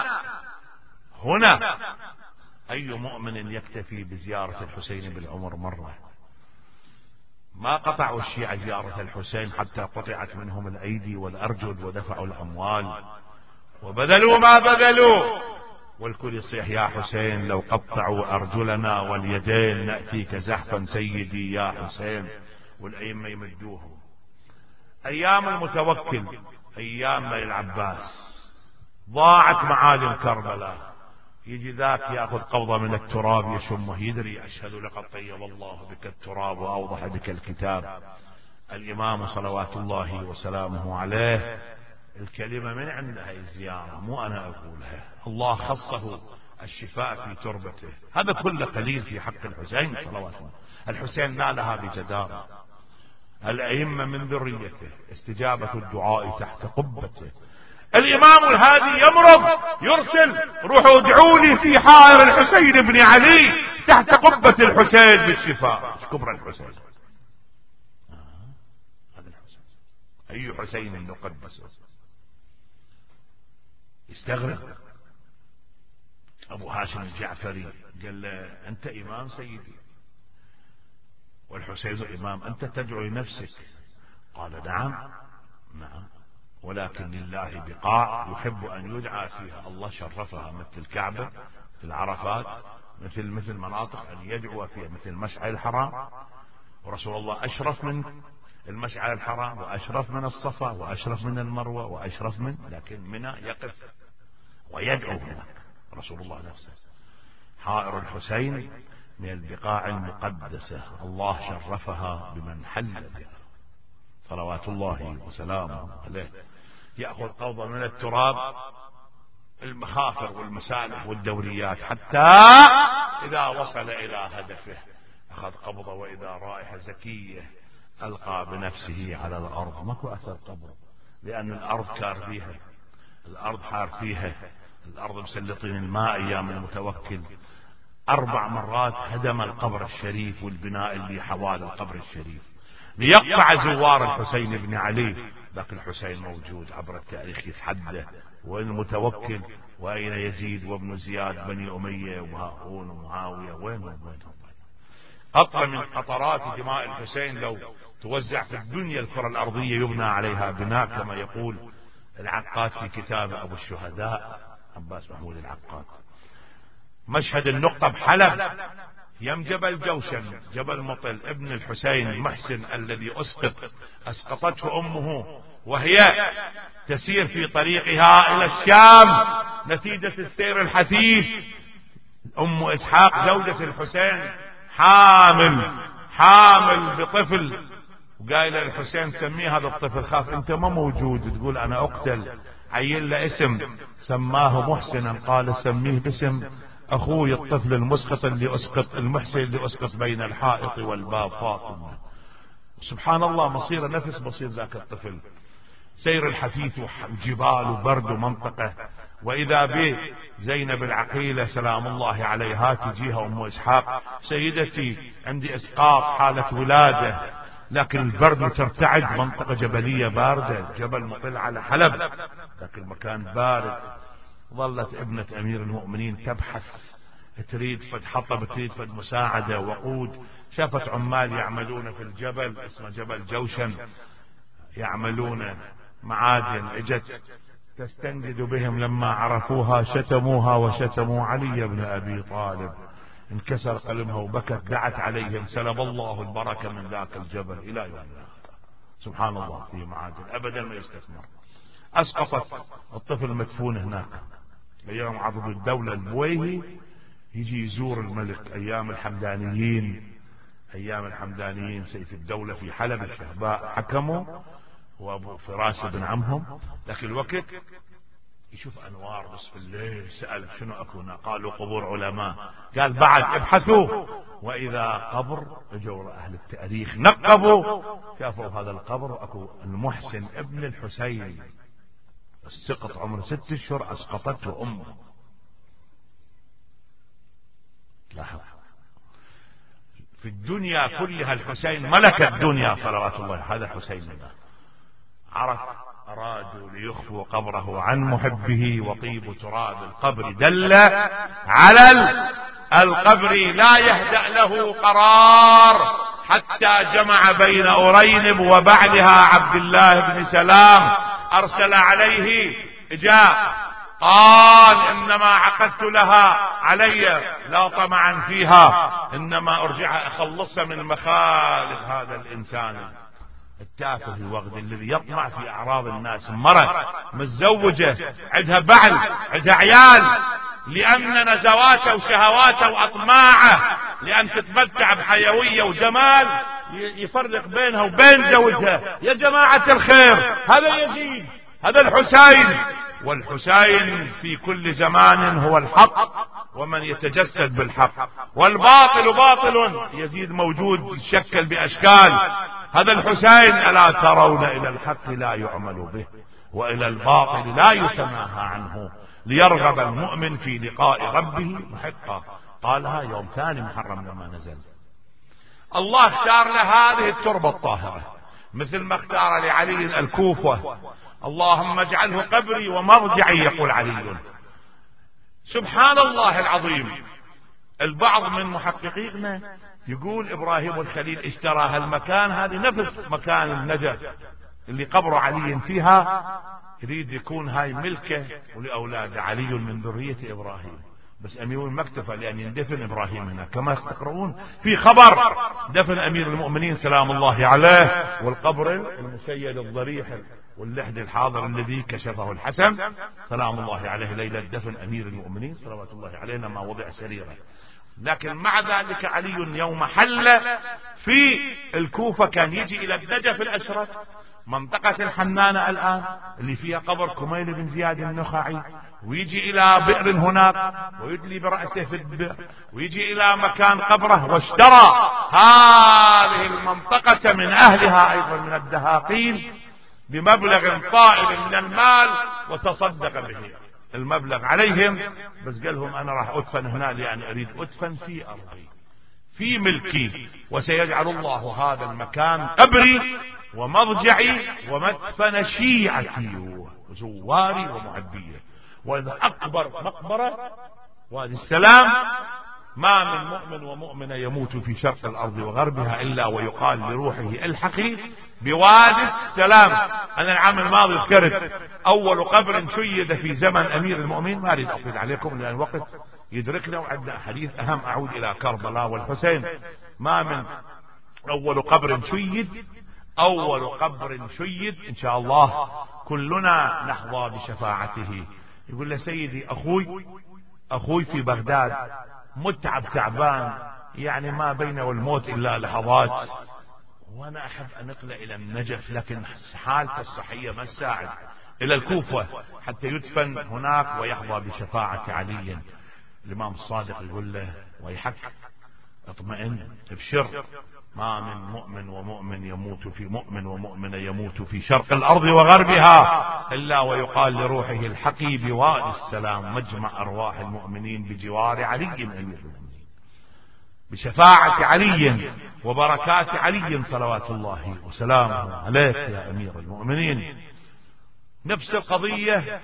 هنا. أي مؤمن يكتفي بزيارة الحسين بالعمر مرة؟ ما قطعوا الشيعة زيارة الحسين حتى قطعت منهم الأيدي والأرجل ودفعوا الأموال وبذلوا ما بذلوا، والكل يصيح يا حسين لو قطعوا أرجلنا واليدين نأتيك زحفا سيدي يا حسين، والأئمة يمدوهم. أيام المتوكل، أيام العباس، ضاعت معالم كربلاء. يجي ذاك يأخذ قبضة من التراب يشمه، يدري أشهد لقد طيب الله بك التراب وأوضح بك الكتاب. الإمام صلوات الله وسلامه عليه الكلمة من عندها الزيارة، مو أنا أقولها، الله خصه الشفاء في تربته. هذا كله قليل في حق الحسين صلوات الله. الحسين نالها بجدارة، الأئمة من ذريته، استجابة الدعاء تحت قبته. الإمام الهادي يمرض يرسل روحوا ادعوا لي في حائر الحسين بن علي تحت قبة الحسين بالشفاء. كبر الحسين، هذا الحسين أي حسين نقدسه. يستغرب أبو هاشم الجعفري، قال له أنت إمام سيدي والحسين إمام، أنت تدعو لنفسك؟ قال نعم، ولكن لله بقاع يحب أن يدعى فيها، الله شرفها، مثل الكعبة، مثل عرفات، مثل مناطق أن يدعو فيها، مثل المشعر الحرام، ورسول الله أشرف من المشعر الحرام وأشرف من الصفا وأشرف من المروة وأشرف من، لكن منى يقف ويدعو هناك رسول الله نفسه. حائر الحسين من البقاع المقدسة، الله شرفها بمن حل بها صلوات الله وسلامه عليه. يأخذ قبضة من التراب، المخافر والمسالح والدوريات، حتى إذا وصل إلى هدفه أخذ قبضة، وإذا رائحة زكية ألقى بنفسه على الأرض. ماكو أثر قبر، لأن الأرض كار فيها، الأرض حار فيها، الأرض مسلطين الماء أيام المتوكل. 4 مرات هدم القبر الشريف والبناء اللي حوالي القبر الشريف ليقطع زوار الحسين بن علي، لكن الحسين موجود عبر التاريخ يتحدى. وين المتوكل؟ وأين يزيد وابن زياد بني أمية وهارون ومعاوية؟ وينهم؟ قطرة من قطرات دماء الحسين لو توزع في الدنيا الكرة الأرضية يبنى عليها بناء، كما يقول العقاد في كتاب أبو الشهداء عباس محمود العقاد. مشهد النقطة بحلب، يم جبل جوشن، جبل مطل، ابن الحسين محسن الذي أسقطته أمه وهي تسير في طريقها إلى الشام نتيجة السير الحثيث. أم إسحاق زوجة الحسين حامل بطفل، وقايل الحسين سميه هذا الطفل، خاف انت ما موجود تقول انا اقتل، عيل له اسم سماه محسنا، قال سميه باسم اخوي الطفل المسقط اللي اسقط، المحسن اللي اسقط بين الحائط والباب، فاطمة. سبحان الله، مصير نفس مصير ذاك الطفل، سير الحثيث وجبال وبرد ومنطقة. وإذا به زينب العقيلة سلام الله عليها تجيها أم إسحاق، سيدتي عندي إسقاط حالة ولادة، لكن البرد ترتعد، منطقة جبلية باردة، جبل مطل على حلب، لكن المكان بارد. ظلت ابنة أمير المؤمنين تبحث، تريد فد حطب، تريد فد مساعدة وقود. شافت عمال يعملون في الجبل اسمه جبل جوشن، يعملون معادن، اجت تستنجد بهم، لما عرفوها شتموها وشتموا علي بن أبي طالب، انكسر قلبها وبكت، دعت عليهم سلب الله البركة من ذاك الجبل إلى يوم الآخر. سبحان الله، في معادن أبدا ما يستثمر. أسقطت الطفل مدفون هناك. أيام عضد الدولة البويهي يجي يزور الملك، أيام الحمدانيين سيف الدولة في حلب الشهباء حكموا، وابو فراس ابن عمهم. ذاك الوقت يشوف انوار نصف الليل، سأل شنو اكو؟ قالوا قبور علماء. قال بعد ابحثوا، واذا قبر اجوا اهل التاريخ نقبوا شافوا هذا القبر اكو المحسن ابن الحسين السقط عمره 6 أشهر اسقطته امه. لاحظ في الدنيا كلها الحسين ملك الدنيا صلوات الله. هذا حسين عرف أرادوا ليخفوا قبره عن محبه، وطيب تراب القبر دل على القبر لا يهدأ له قرار، حتى جمع بين أرينب وبعلها عبد الله بن سلام أرسل عليه جاء قال إنما عقدت لها علي لا طمعا فيها، إنما أرجع أخلصها من مخالف هذا الإنسان التافه الوغد الذي يطمع في أعراض الناس. مرة متزوجة عندها بعل عندها عيال، لأن نزواته وشهواته وأطماعه لأن تتمتع بحيوية وجمال يفرق بينها وبين زوجها. يا جماعة الخير هذا يزيد، هذا الحسين، والحسين في كل زمان هو الحق ومن يتجسد بالحق، والباطل باطل يزيد موجود يشكل بأشكال. هذا الحسين ألا ترون إلى الحق لا يعمل به وإلى الباطل لا يتناهى عنه، ليرغب المؤمن في لقاء ربه محقا. قالها يوم 2 محرم لما نزل. الله اختار له هذه التربة الطاهرة، مثل ما اختار لعلي الكوفة. اللهم اجعله قبري ومرجعي يقول علي. سبحان الله العظيم. البعض من محققينا يقول إبراهيم الخليل اشترى هالمكان، هذه نفس مكان النجف اللي قبر علي فيها، يريد يكون هاي ملكه ولأولاد علي من ذرية إبراهيم. بس أمير ما اكتفى لأن يندفن إبراهيم هنا، كما تقرؤون في خبر دفن أمير المؤمنين سلام الله عليه، والقبر المسيد الضريح واللحد الحاضر الذي كشفه الحسن سلام الله عليه ليلة دفن أمير المؤمنين صلوات الله علينا ما وضع سريره. لكن مع ذلك علي يوم حل في الكوفة كان يجي إلى النجف الأشرف، منطقة الحنانة الآن اللي فيها قبر كميل بن زياد النخعي، ويجي إلى بئر هناك ويدلي برأسه في البئر، ويجي إلى مكان قبره، واشترى هذه المنطقة من أهلها أيضا من الدهاقين بمبلغ طائل من المال وتصدق به المبلغ عليهم. بس قال لهم أنا راح أدفن هنا لأن أريد أدفن في أرضي في ملكي، وسيجعل الله هذا المكان قبري ومضجعي ومدفن شيعتي وزواري ومحبيه. وإذا أكبر مقبرة وادي السلام، ما من مؤمن ومؤمنة يموت في شرق الأرض وغربها إلا ويقال لروحه الحقي بوادي السلام. أنا العام الماضي ذكرت أول قبر شيد في زمن أمير المؤمنين، ما أريد أطيل عليكم لأن الوقت يدركنا وعندنا حديث أهم أعود إلى كربلاء والحسين. ما من أول قبر شيد، أول قبر شيد إن شاء الله كلنا نحظى بشفاعته. يقول له سيدي أخوي في بغداد متعب تعبان، يعني ما بينه والموت إلا لحظات، وأنا أحب أن أنقل إلى النجف لكن حالته الصحية ما تساعد، إلى الكوفة حتى يدفن هناك ويحظى بشفاعة علي. الإمام الصادق يقول له ويحك اطمئن ابشر، ما من مؤمن ومؤمن يموت في مؤمن ومؤمن يموت في شرق الأرض وغربها إلا ويقال لروحه الحقي بوادي السلام مجمع أرواح المؤمنين بجوار علي أمير المؤمنين، بشفاعة علي وبركات علي صلوات الله وسلامه عليك يا أمير المؤمنين. نفس القضية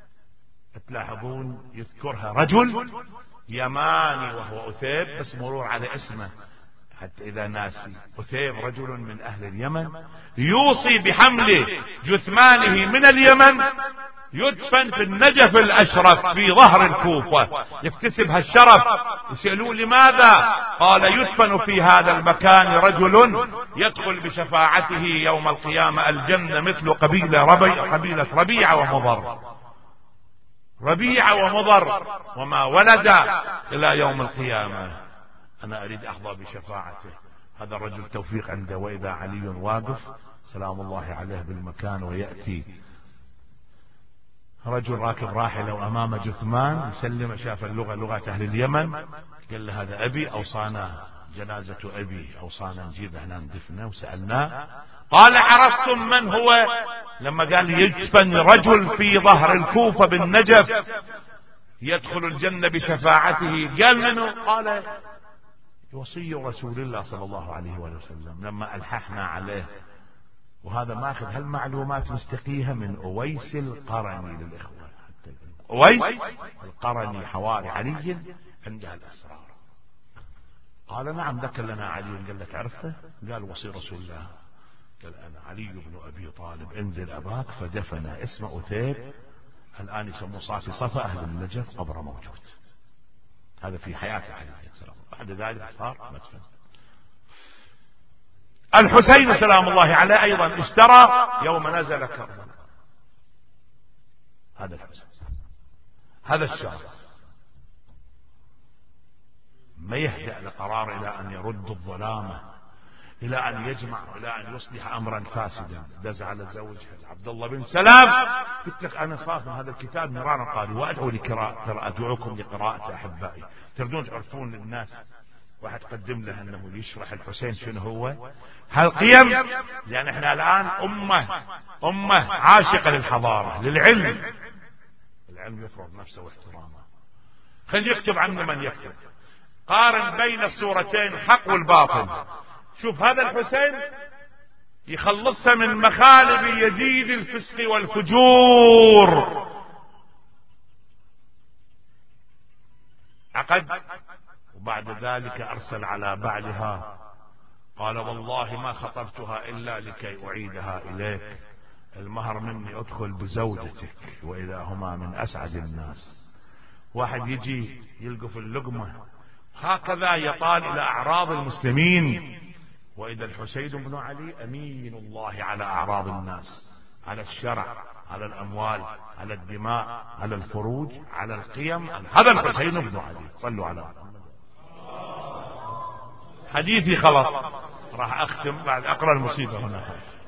تلاحظون يذكرها رجل يماني وهو أثيب، بس مرور على اسمه حتى إذا ناسي. أثيب رجل من أهل اليمن يوصي بحمل جثمانه من اليمن يدفن في النجف الأشرف في ظهر الكوفة، يكتسب هالشرف. يسألون لماذا؟ قال يدفن في هذا المكان رجل يدخل بشفاعته يوم القيامة الجنة مثل قبيلة ربيعة ومضر، ربيعة ومضر وما ولد إلى يوم القيامة. أنا أريد أحظى بشفاعته. هذا الرجل توفيق عنده. وإذا علي واقف سلام الله عليه بالمكان، ويأتي رجل راكب راحلة وأمامه جثمان يسلم، شاف اللغة لغة أهل اليمن، قال له هذا أبي، أوصانا جنازة أبي، أوصانا نجيبه هنا ندفنه. وسألناه قال عرفتم من هو؟ لما قال يدفن رجل في ظهر الكوفة بالنجف يدخل الجنة بشفاعته، قال منه؟ قال وصي رسول الله صلى الله عليه وسلم. لما ألححنا عليه، وهذا ماخذ هالمعلومات مستقيها من أويس القرني للإخوة، أويس القرني حواري علي عنده الأسرار. قال نعم ذكر لنا علي. قال له تعرفه؟ قال وصي رسول الله. قال أنا علي بن أبي طالب. انزل أباك. فدفن. اسمه أثيب، الآن يسموه صافي صفا أهل النجف، قبره موجود. هذا في حياة علي عليه السلام. بعد ذلك صار مدفن. الحسين سلام الله عليه أيضا اشترى يوم نزل كربلاء. هذا الحسين، هذا الشرف ما يهدأ لقرار إلى أن يرد الظلامة، إلى أن يجمع، إلى أن يصلح أمرا فاسدا. دز على زوجها عبد الله بن سلام. قلت لك أنا صاف هذا الكتاب مرارا قالوا، وأدعو لقراءة، أدعوكم لقراءة أحبائي. تردون تعرفون الناس واحد قدم له أنه يشرح الحسين شنو هو هالقيم. يعني احنا الآن أمة عاشقة للحضارة، للعلم. العلم يفرض نفسه واحترامه. خلي يكتب عنه من يكتب. قارن بين الصورتين حق والباطل. شوف هذا الحسين يخلصها من مخالب يزيد الفسق والفجور. عقد، وبعد ذلك أرسل على بعلها قال والله ما خطبتها إلا لكي أعيدها إليك. المهر مني أدخل بزوجتك، وإذا هما من أسعد الناس. واحد يجي يلقف اللقمة هكذا يطال إلى أعراض المسلمين، وإذا الحسين بن علي أمين الله على أعراض الناس، على الشرع، على الأموال، على الدماء، على الفروج، على القيم. هذا الحسين بن علي. صلوا على حديثي خلاص، راح أختم بعد أقرأ المصيبة هنا.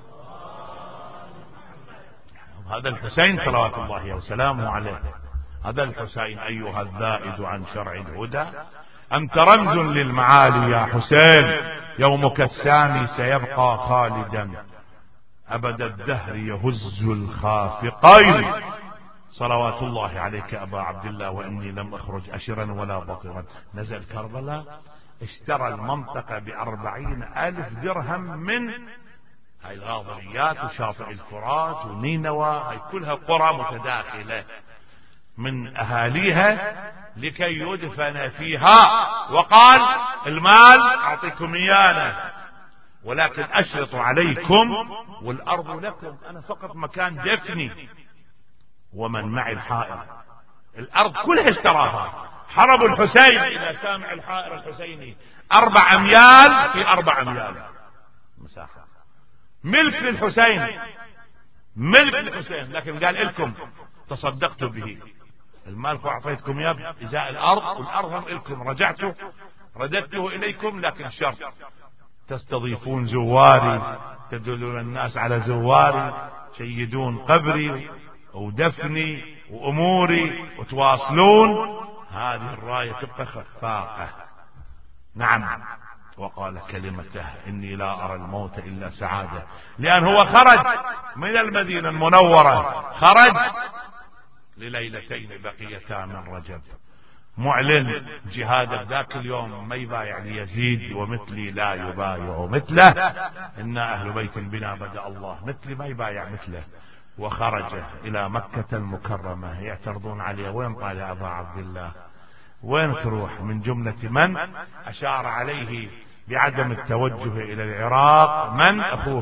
هذا الحسين صلوات الله وسلامه عليه. هذا الحسين أيها الذائد عن شرع الهدى، أنت رمز للمعالي يا حسين. يومك السامي سيبقى خالدا أبد الدهر يهز الخافقين. صلوات الله عليك أبا عبد الله. وإني لم أخرج أشرا ولا بطرا. نزل كربلاء، اشترى المنطقة ب40,000 درهم من هاي الغاضريات وشاطئ الفرات ونينوى، هاي كلها قرى متداخلة من أهاليها، لكي يدفن فيها. وقال المال أعطيكم إيانا، ولكن أشرط عليكم والأرض لكم، أنا فقط مكان دفني ومن معي الحائر. الأرض كلها اشتراها. حرب الحسين إلى سامع الحائر الحسيني 4 أميال في 4 أميال مساحة، ملك للحسين، ملك للحسين. لكن قال لكم تصدقت به، المال أعطيتكم إياه إزاء الأرض، والأرض هم لكم، رددته إليكم، لكن شرط تستضيفون زواري، تدلون الناس على زواري، تشيدون قبري ودفني وأموري وتواصلون. هذه الراية تبقى خفاقة. نعم. وقال كلمته إني لا أرى الموت إلا سعادة، لأن هو خرج من المدينة المنورة، خرج لليلتين بقيتا من رجب، معلن جهاد ذاك اليوم، ما يبايع ليزيد ومثلي لا يبايع مثله، إنا أهل بيت بنا بدأ الله، مثلي ما يبايع مثله. وخرج إلى مكة المكرمة. يعترضون عليه وين طالع أبا عبد الله، وين تروح؟ من جملة من أشار عليه بعدم التوجه إلى العراق من؟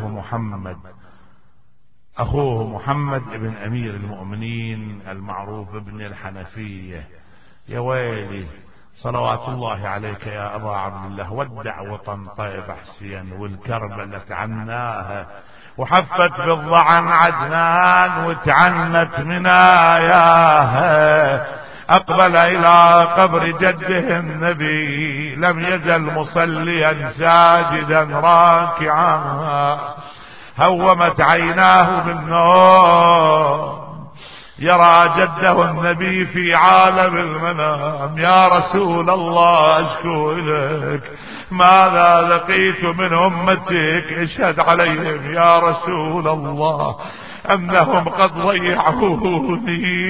أخوه محمد ابن أمير المؤمنين المعروف ابن الحنفية. يا ويلي صلوات الله عليك يا أبا عبد الله. ودع وطن طيب حسين والكربلة عناها، وحفت بالضعن عدنان وتعنت مناياها. أقبل إلى قبر جده النبي، لم يزل مصليا ساجدا راكعا، هومت عيناه بالنوم، يرى جده النبي في عالم المنام. يا رسول الله أشكو إليك ماذا لقيت من أمتك، اشهد عليهم يا رسول الله أنهم قد ضيعوني.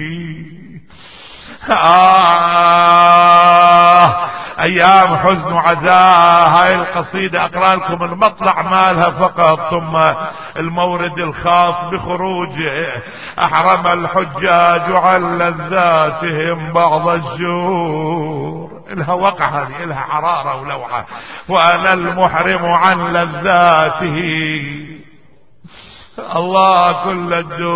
أيام حزن وعزاء. هاي القصيدة أقرأ لكم المطلع مالها فقط، ثم المورد الخاص بخروجه. أحرم الحجاج عن لذاتهم بعض الجور، إلها وقع، هذه إلها حرارة ولوعة. وأنا المحرم عن لذاته الله كل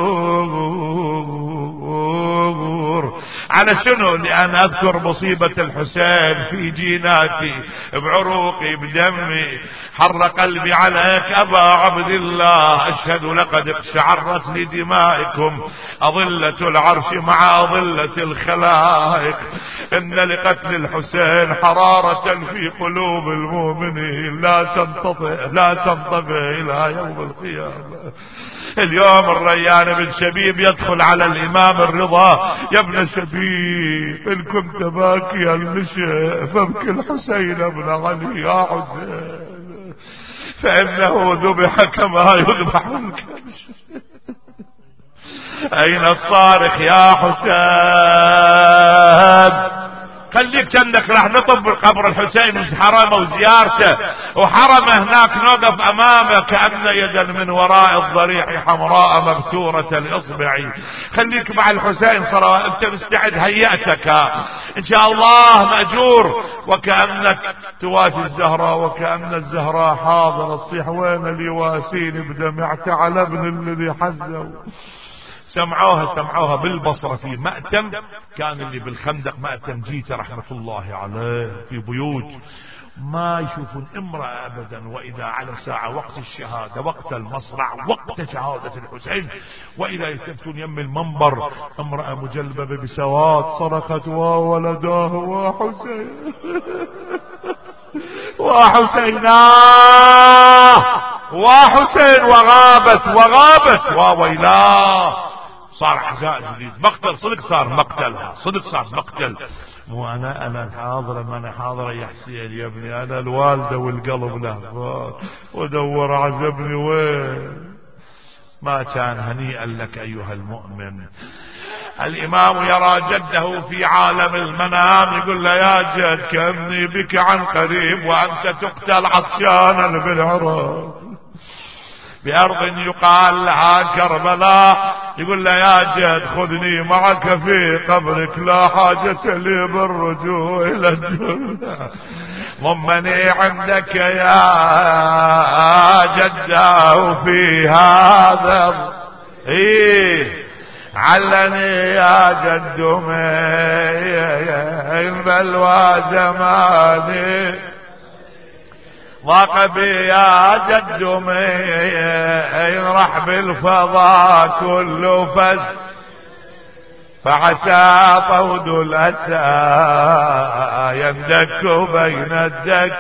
الدور. على شنو؟ لأن أذكر مصيبة الحسين في جيناتي، بعروقي، بدمي، حر قلبي عليك أبا عبد الله. أشهد لقد اقشعرت لدمائكم أضلة العرش مع أضلة الخلائق. إن لقتل الحسين حرارة في قلوب المؤمنين لا تنطفئ إلى يوم القيامة. اليوم الريان بن شبيب يدخل على الإمام الرضا: يا ابن شبيب إن كنت باكيا لشيء فابكي الحسين بن علي يا حسين، فإنه ذبح كما يذبح الكبش. أين الصارخ يا حسين؟ خليك كأنك راح نطب قبر الحسين وحرمه وزيارته، وحرمه هناك نوقف أمامه كأن يدا من وراء الضريح حمراء مبتورة الإصبع. خليك مع الحسين صراحة، أنت مستعد، هيأتك إن شاء الله مأجور، وكأنك تواسي الزهراء، وكأن الزهراء حاضر الصيح وين اليواسين بدمعت على ابن الذي حزوا. سمعوها بالبصرة في مأتم، كان اللي بالخندق مأتم جيته رحمة الله عليه في بيوت ما يشوفون امرأة أبدا، وإذا على ساعة وقت الشهادة، وقت المصرع، وقت شهادة الحسين، وإذا يلتفتون يم المنبر امرأة مجلببة بسواد صرخت: وولداه وحسين وحسينا وحسين، وغابت وويلاه. صار حزاء جديد، مقتل صدق، صار مقتلها صدق، صار مقتل. مو انا حاضرة، ما انا حاضرة يا حسين يا ابني، انا الوالدة والقلب له، ودور عزبني وين. ما كان هنيئا لك ايها المؤمن. الامام يرى جده في عالم المنام، يقول له: يا جد كأني بك عن قريب وانت تقتل عطشانا بالعراق بأرض يقال لها كربلاء. يقول له: يا جد خذني معك في قبرك، لا حاجة لي بالرجوع إلى الدنيا، ضمني عندك يا جده في هذا علني يا جد من بلوى زماني، ضاق بي يا جد من رحب الفضاء كل فز، فعسى طود الأسى يندك بين الدك،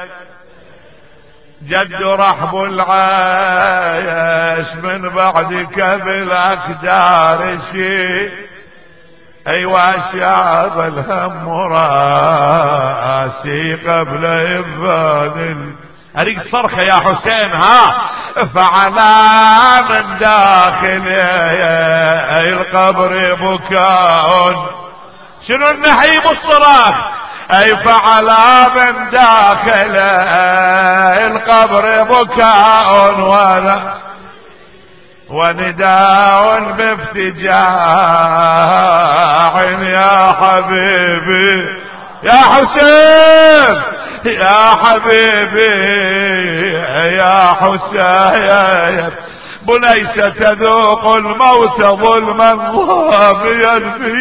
جد رحب العيش من بعدك بالأقدار شيء، أيوة شعب الهم راسي قبل إبان أريد صرخة يا حسين. فعلى من داخل القبر بكاء، شنو النحيب الصراخ؟ أي فعلى من داخل القبر بكاء ونداء بافتجاع، يا حبيبي يا حسين يا حبيبي يا حسين، بني ستذوق الموت ظلما ضاميا في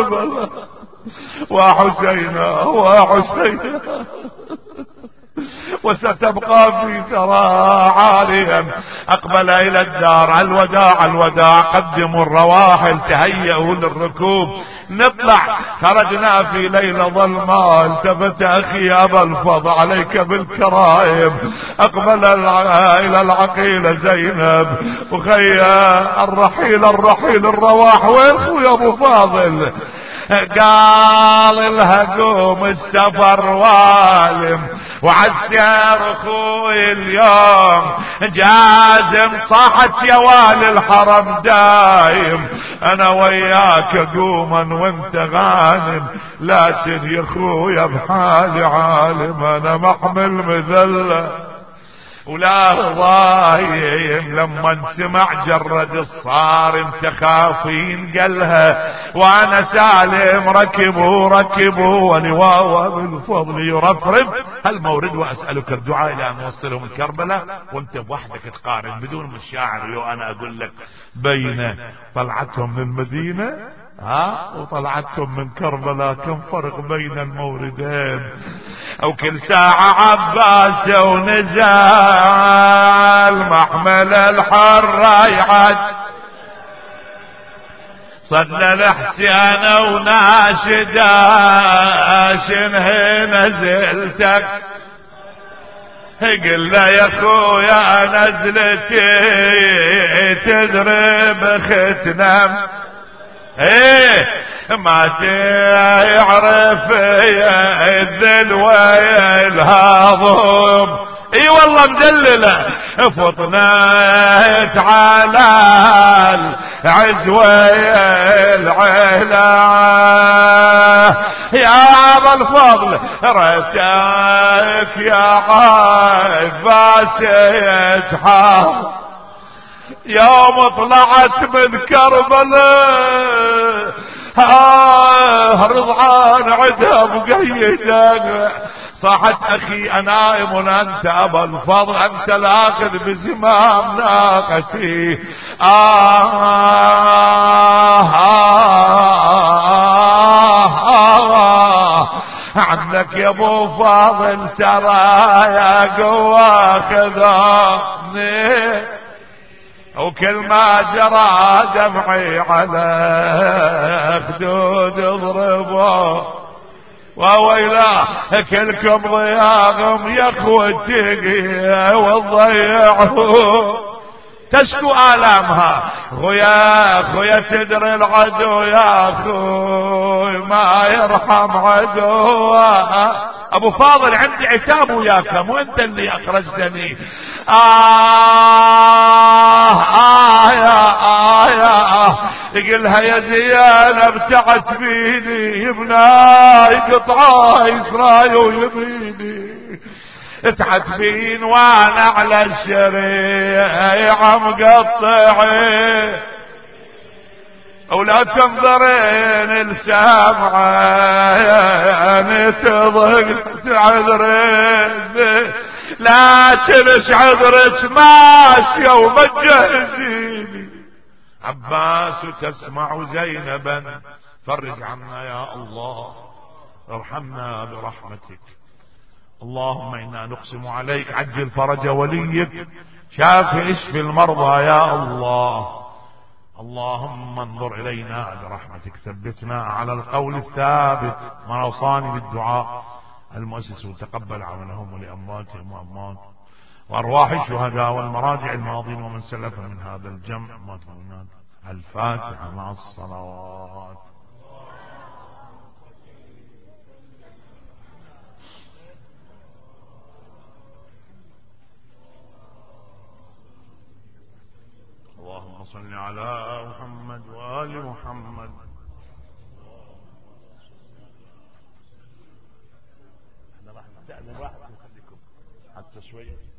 كربلاء، وحسينا وستبقى في ثرى عاليا. أقبل إلى الدار. الوداع الوداع، قدموا الرواحل، تهيئوا للركوب، نطلع. خرجنا في ليلة ظلماء. التفت أخي أبا الفضل عليك بالكرائم. أقبل إلى العقيلة زينب، وخيا الرحيل الرحيل الرواح، وين خويا أبو فاضل؟ قال لها قوم السفر والم، وعالسير اخوي اليوم جازم. صاحت يا والي الحرم دايم، انا وياك قوما وانت غانم، لكن يا اخويا بحالي عالم، انا محمل مذله ولا ضايم. لما سمع جرد الصارم تخافين قالها وانا سالم، ركبوا ولواء بالفضل يرفرف هالمورد، واسالك الدعاء الى ان نوصلهم الكربلاء وانت بوحدك تقارن بدون مشاعر. وانا اقول لك بين طلعتهم من المدينه وطلعتكم من كربلاء كم فرق بين الموردين. او كل ساعة عباس ونزال محمل الحر يعد، صلى الحسين وناشدا شنه نزلتك. قل له يا اخويا نزلتي تدري بختنم، ما تعرف الذل والهضم. اي والله مدلله فطنت على العزوة العلا. يا ابا الفضل رتاك يا عباس يتحار، يوم طلعت من كربلاء رضعان عدها مقيدة. صاحت اخي انائم انت ابا الفضل، انت الاخذ بزمام ناقتي. عنك يا ابو فاضل ترى يا قوة خذوني، وكل ما جرى دمعي على خدود اضربه. وويلا كلكم ضياغم يا اخوتي وضيعوه، تشكو آلامها. خويا تدري العدو يا اخوي ما يرحم عدوه. ابو فاضل عندي عتاب وياك، مو انت اللي اخرجتني. يقلها يا زينب تعت بيدي يبناي قطعه يسراي ويميني، تعتبين وانا على الشريعة مقطعي، ولا تنظرين السامعة تضغط عذرين، لا تلش عذرك ماشية ومجهزيني. عباس تسمع زينبا فرج عنا يا الله، ارحمنا برحمتك. اللهم انا نقسم عليك عجل فرج وليك، شافي اشفي المرضى يا الله. اللهم انظر الينا برحمتك، ثبتنا على القول الثابت. ما اوصاني بالدعاء المؤسس وتقبل عملهم ولامواتهم واموات وارواح الشهداء والمراجع الماضين ومن سلف من هذا الجمع. الفاتحة مع الصلوات. اللهم صل على محمد وآل محمد. احنا راح نستأذن واحد نخليكم حتى شوي.